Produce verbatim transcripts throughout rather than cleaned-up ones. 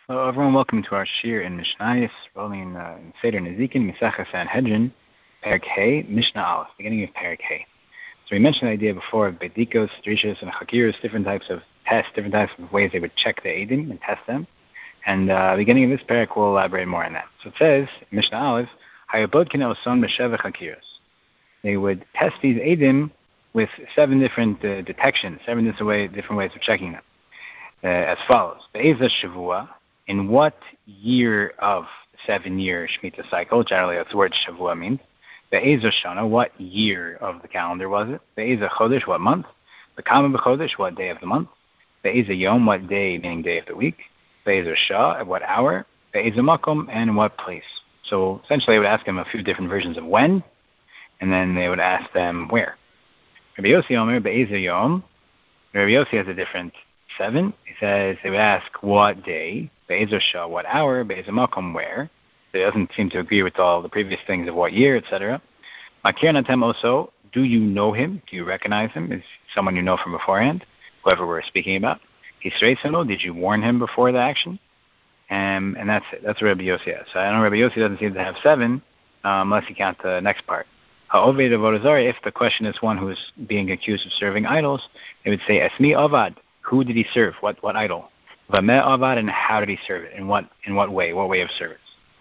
Hello, everyone. Welcome to our Shir in Mishnayos, rolling uh, in Seder Nezikin, Mesachas Sanhedrin, Perek Hey, Mishnah Aleph, beginning of Perek Hey. So we mentioned the idea before of bedikos, drishos, and chakiros, different types of tests, different types of ways they would check the edim and test them. And uh, beginning of this perek, we'll elaborate more on that. So it says, Mishnah Aleph, Hayabodkin oson b'sheva chakiros. They would test these edim with seven different uh, detections, seven different, way, different ways of checking them, uh, as follows. Be'ezah shavua. In what year of seven-year Shemitah cycle, generally that's the word Shavua means, Be'ezah Shana, what year of the calendar was it? Be'ezah Chodesh, what month? Be'kama B'chodesh, what day of the month? Be'ezah Yom, what day, meaning day of the week? Be'ezah Shah, at what hour? Be'ezah Makom, and in what place? So essentially they would ask them a few different versions of when, and then they would ask them where. Rabbi Yossi Omer, Be'ezah Yom, Rabbi Yossi has a different seven. He says they would ask what day, Be'ezah Shah, what hour, Be'ezah Makom, where. So he doesn't seem to agree with all the previous things of what year, et cetera. Makir Natem also, do you know him? Do you recognize him? Is someone you know from beforehand? Whoever we're speaking about. Hisreisano, did you warn him before the action? Um, and that's it. That's what Rabbi Yossi has. So I know Rabbi Yossi doesn't seem to have seven, um, unless you count the next part. Ha'oved avodah zarah, if the question is one who is being accused of serving idols, they would say, Esmi avad, who did he serve? What what idol? Vameh avad, and how did he serve it? In what in what way? What way of service?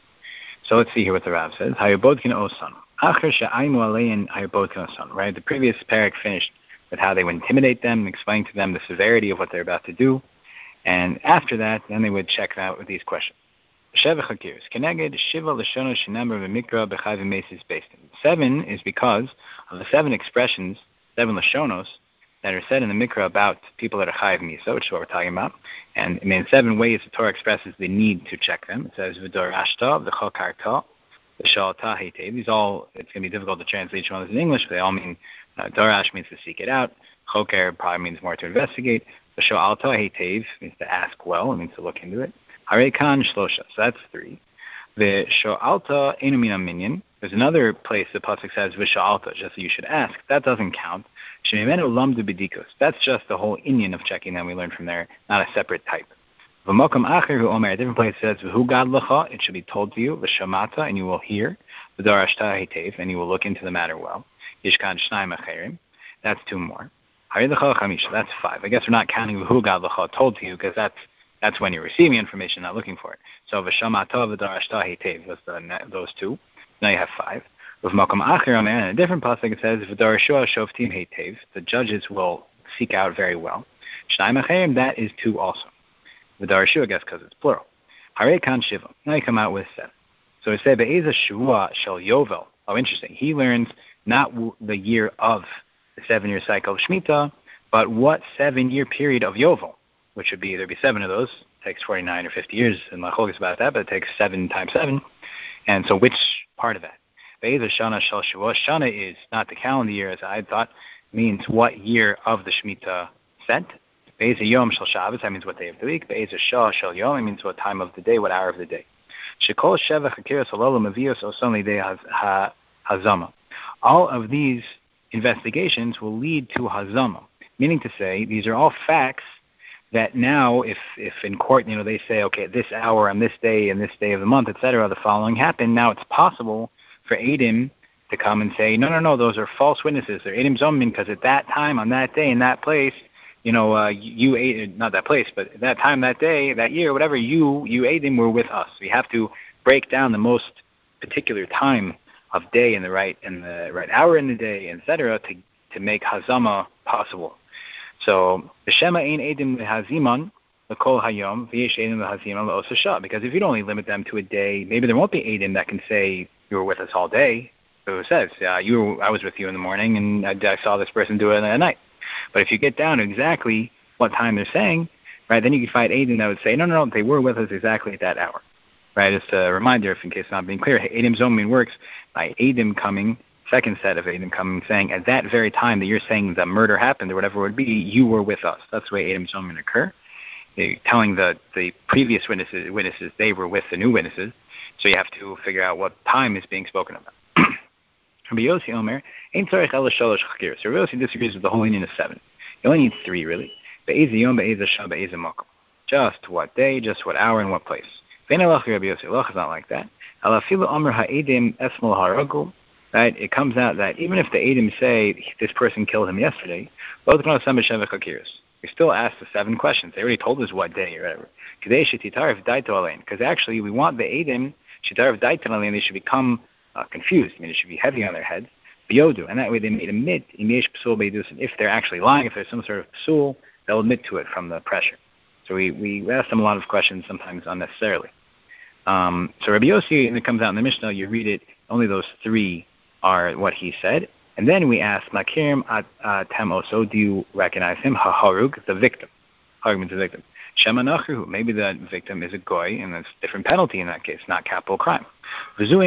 So let's see here what the Rav says. Hayabodkin osan. Acher she'aynu alein hayabodkin osan. Right. The previous parak finished with how they would intimidate them, explain to them the severity of what they're about to do, and after that, then they would check out with these questions. Sheva chakiros keneged shiva l'shonos shenamar v'mikra b'chayv mesis beistin. Seven is because of the seven expressions, seven lashonos, that are said in the Mikra about people that are chayiv misa, which is what we're talking about. And I mean, in seven ways the Torah expresses the need to check them. It says, v'dorashta, v'chokarta, v'shalta heitev. These all, it's going to be difficult to translate each one of these in English, but they all mean, uh, dorash means to seek it out. Choker probably means more to investigate. V'shalta heitev means to ask well, it means to look into it. Harekan shlosha, so that's three. V'shalta enu mina minyan. There's another place the pasuk says v'sha'alta, just so you should ask. That doesn't count. Shemimenu lamdu b'dikos. That's just the whole inyan of checking that we learned from there, not a separate type. V'mokum acher hu omer. A different place says v'hu gad lecha. It should be told to you v'shamata, and you will hear v'darashta heitev, and you will look into the matter well. Yishkan shnayim acherim. That's two more. Hari lecha chamisha. That's five. I guess we're not counting v'hu gad lecha told to you because that's that's when you're receiving information, not looking for it. So v'shamata v'darashta heitev was the those two. Now you have five. With Malcolm Acher on a different pasuk it says, "V'darashua shoftim heitev." The judges will seek out very well. Shnayim acherim, that is two also. V'darashua, I guess, because it's plural. Harei kan shiva. Now you come out with seven. So it said, "Be'ezah shavua shel yovel." Oh, interesting. He learns not w- the year of the seven-year cycle of Shemitah, but what seven-year period of yovel, which would be there'd be seven of those. It takes forty-nine or fifty years, and my chok is about that, but it takes seven times seven. And so which part of that? Be'ezah Shana Shel Shavuot. Shana is not the calendar year, as I thought, means what year of the Shemitah set. Be'ezah Yom Shel Shabbos, that means what day of the week. Be'ezah Shah Shel Yom, it means what time of the day, what hour of the day. Shekol Sheva Chakiros Halolo Mavios Osonli De Hazama. All of these investigations will lead to Hazama, meaning to say these are all facts that now, if, if in court, you know, they say, okay, at this hour, on this day, and this day of the month, et cetera, the following happened, now it's possible for Eidim to come and say, no, no, no, those are false witnesses. They're Eidim Zomin, because at that time, on that day, in that place, you know, uh, you ate, not that place, but at that time, that day, that year, whatever, you, you Eidim were with us. We have to break down the most particular time of day and the right, and the right hour in the day, et cetera, to, to make Hazama possible. So the Shema ein edim lehaziman lekol hayom v'yesh edim lehaziman leosasha. Because if you only limit them to a day, maybe there won't be edim that can say you were with us all day. So it says uh, you were, I was with you in the morning, and I, I saw this person do it at night. But if you get down to exactly what time they're saying, right, then you can find edim that would say no, no, no, they were with us exactly at that hour. Right, just a reminder, if in case it's not being clear, edim zomin works by edim coming. Second set of Edom coming saying, at that very time that you're saying the murder happened or whatever it would be, you were with us. That's the way Edom Zomin occur. They're telling the, the previous witnesses, witnesses they were with the new witnesses. So you have to figure out what time is being spoken about. Rabbi Yossi Omer, Ein tzarech ela shalosh chakiros. So Rabbi Yossi disagrees with the whole union of seven. You only need three, really. Be'ezah yom, be'ezah shah, be'ezah makom. Just what day, just what hour, and what place. Vein Halacha Rabbi Yossi. Halacha is not like that. Alafilu Amr Ha'edim Esmol Haragu. Right? It comes out that even if the Edim say this person killed him yesterday, we still ask the seven questions. They already told us what day or whatever. Because actually we want the Edim, they should become uh, confused. I mean, it should be heavy on their heads. And that way they may admit, if they're actually lying, if there's some sort of psul, they'll admit to it from the pressure. So we, we ask them a lot of questions, sometimes unnecessarily. Um, so Rabbi Yossi, and it comes out in the Mishnah, you read it, only those three are what he said. And then we ask, Makirim atem oso, do you recognize him? Ha-harug, the victim. Harug means the victim. Shemanachu, maybe the victim is a goy, and there's a different penalty in that case, not capital crime. This is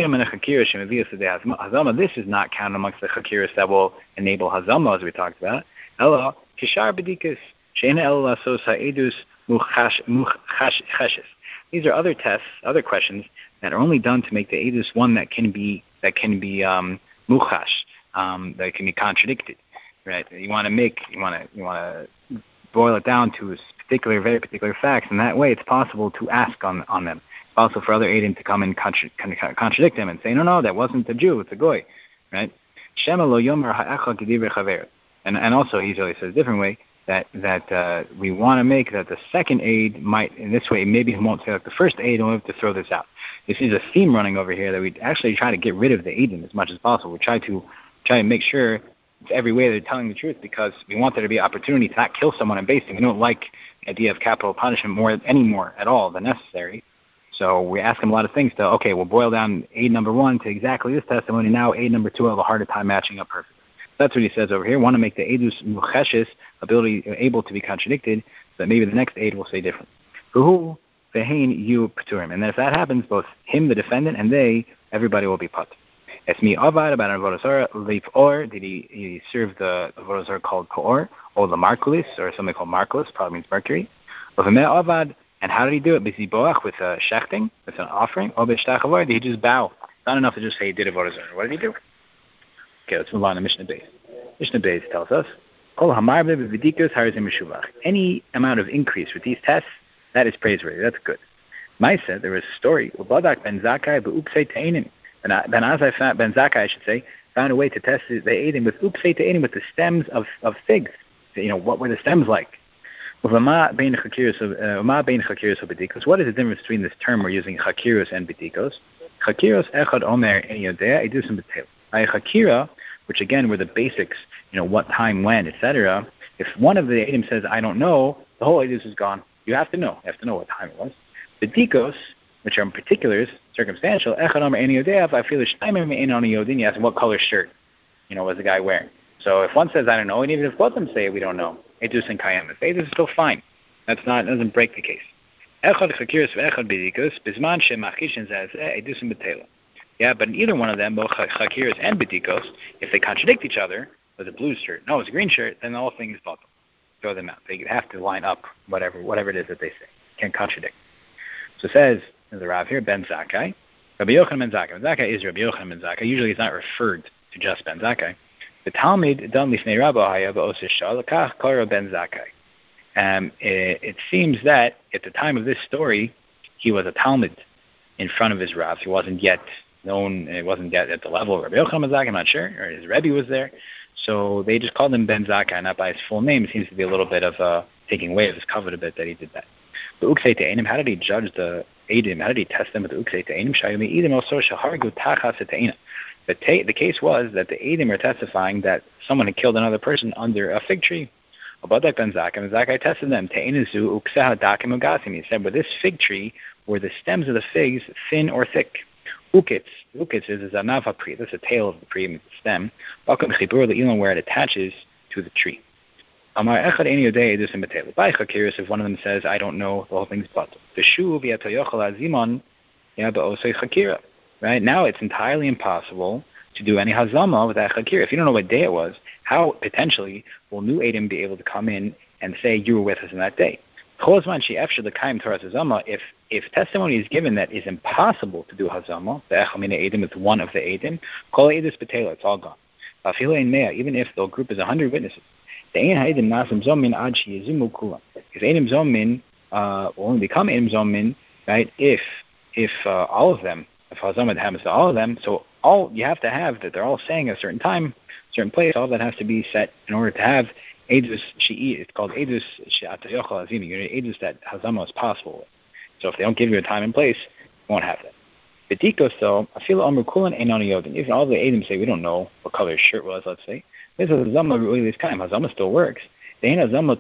not counted amongst the chakiras that will enable hazama, as we talked about. Ella, kishar bedikas, she'ena ella sos ha'edus muchashes. These are other tests, other questions that are only done to make the edus one that can be that can be um, muchash, um, that can be contradicted, right? You want to make, you want to, you want to boil it down to particular, very particular facts, and that way it's possible to ask on on them. It's possible for other edim to come and contra- contradict them and say, no, no, that wasn't a Jew, it's a goy, right? Shema lo yomer ha'echa k'divrei chaver. And and also he says a different way that that uh, we want to make that the second aid might, in this way, maybe he won't say like the first aid, and we'll have to throw this out. This is a theme running over here that we actually try to get rid of the aidim as much as possible. We try to try to make sure every way they're telling the truth, because we want there to be opportunity to not kill someone in basing. We don't like the idea of capital punishment more anymore at all than necessary. So we ask them a lot of things to, okay, we'll boil down aid number one to exactly this testimony. Now aid number two will have a harder time matching up perfectly. That's what he says over here. Want to make the edus mucheshes, ability able to be contradicted, so that maybe the next aid will say different. Who vehein you paturim, and then if that happens, both him, the defendant, and they, everybody will be put. It's me avad about an avodah zarah leif or. Did he, he serve the avodah zarah called poor or the markulis, or something called markulis, probably means mercury. Avad, and how did he do it? Biziboach, with a shechting, with an offering, or b'shtach. Did he just bow? Not enough to just say he did avodah zarah. What did he do? Okay, let's move on to Mishnah Beis. Mishnah Beis tells us, any amount of increase with these tests, that is praiseworthy. That's good. Maisa, there was a story. Ben Zakkai, Ben Azai, Ben Zakkai, I should say, found a way to test the Eidim with uksei te'enim, with the stems of, of figs. You know, what were the stems like? What is the difference between this term we're using, chakiros and bedikos? Chakiros echad omer en yodea edusum b'teil. Chakira, which again were the basics, you know, what time, when, et cetera. If one of the Eidim says, I don't know, the whole Eidus is gone. You have to know. You have to know what time it was. The Dikos, which are in particulars, circumstantial, echad omer en yodea, I feel you ask what color shirt, you know, was the guy wearing. So if one says, I don't know, and even if both of them say we don't know, Eidus and Kayemis, Eidus is still fine. That's not, doesn't break the case. Echad chakiros ve'echad bedikos, bizman shemachishin zazeh edusum b'teila. Yeah, but in either one of them, both chakiros and bedikos, if they contradict each other, was a blue shirt, no, it's a green shirt, then the whole thing is bottom. Throw them out. They have to line up whatever whatever it is that they say. Can't contradict. So it says, there's a Rav here, Ben Zakkai. Rabbi Yochanan Ben Zakkai. Ben Zakkai is Rabbi Yochanan Ben Zakkai. Usually it's not referred to just Ben Zakkai. The Talmud done lifnei Rabbi Haya ba'oseh shah l'kach kara Ben Zakkai. Um, it, it seems that at the time of this story, he was a Talmud in front of his Rav. He wasn't yet known, it wasn't yet at the level of Rabbi Yochanan Ben Zakkai, I'm not sure, or his Rebbe was there. So they just called him Ben Zakkai, not by his full name. It seems to be a little bit of uh, taking away of his covet a bit that he did that. The Uksei Te'enim, how did he judge the Eidim? How did he test them with the Uksei Te'enim? Shayumi Eidim also shahargu tachas te'ina. The, ta- the case was that the Eidim are testifying that someone had killed another person under a fig tree. Abadak Ben Zakkai, Ben Zakkai tested them. Te'inazu ukseha dakim ugasim. He said, with this fig tree, were the stems of the figs thin or thick? Ukitz, ukitz is, is a navapri. That's a tail of the tree, the stem. Bakam chibur le'ilan, where it attaches to the tree. Amar echad eni yodei edus imbetelu. By chakiros, if one of them says, I don't know, the whole thing's bottom. The shu v'yato yochel azimon ya ba'osei chakira. Right now, it's entirely impossible to do any hazama with that chakira. If you don't know what day it was, how potentially will new Eidim be able to come in and say you were with us in that day? If if testimony is given that is impossible to do hazama, the echamina Eidim with one of the Eidim, kol Eidus b'teila, it's all gone. Even if the group is a hundred witnesses, the ein Eidim nasim zomin ad sheyizimu kulam. If Eidim zomin uh, will only become Edim Zomin, right, if if uh, all of them, if Hazama happens to all of them, so all you have to have that they're all saying at a certain time, certain place, all that has to be set in order to have Edus Shi'i. It's called Edus She'ata Yochel Azimi. You need Edus that Hazama is possible with. So if they don't give you a time and place, you won't have that. Bedikos though, I feel Amr Kulan Einon Yodin. Even all the Edim say we don't know what color his shirt was, let's say. This is Hazama really this time. Hazama still works. Hazama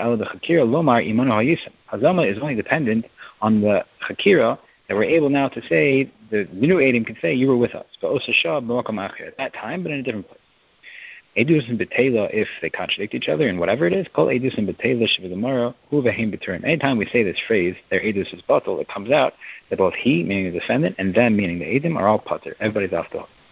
is only dependent on the Chakira that we're able now to say, the new Edim can say, you were with us. But at that time, but in a different place. Edus and Betela, if they contradict each other in whatever it is, call Edus and Betela Shivagamara, Hu Vahim Beturim. Anytime we say this phrase, their Edus is batal, it comes out that both he, meaning the defendant, and them, meaning the Edim, are all putter. Everybody's off the hook.